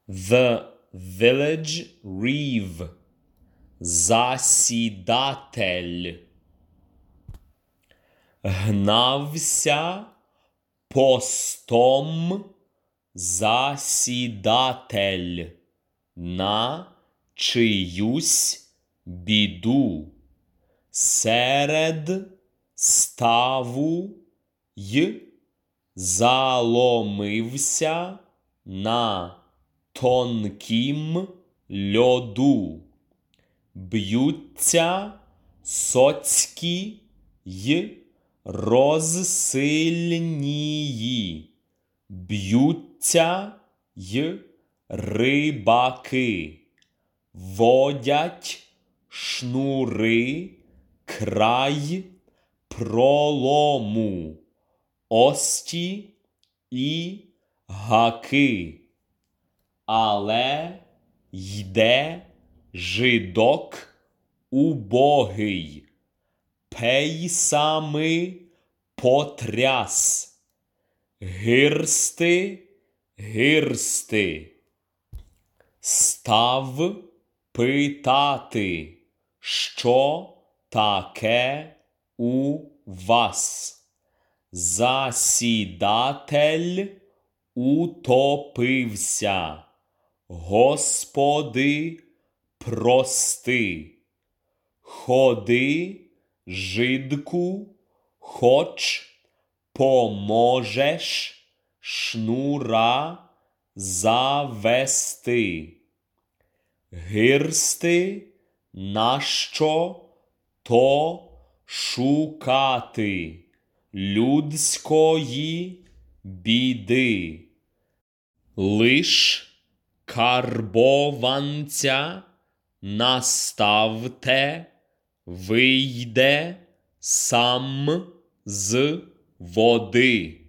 The village reeve. Засідатель. Гнався постом засідатель на чиюсь біду. Серед ставу й заломився на тонкім льоду. Б'ються соцькі й розсильнії, б'ються й рибаки, водять шнури край пролому, ості і гаки. Але йде жидок убогий, пейсами потряс. Гирсти, гирсти. Став питати, що таке у вас. Засідатель утопився. Господи, прости. Ходи, жидку, хоч поможеш шнура завести. Гирсти, нащо то шукати людської біди. Лиш карбованця наставте, вийде сам з води.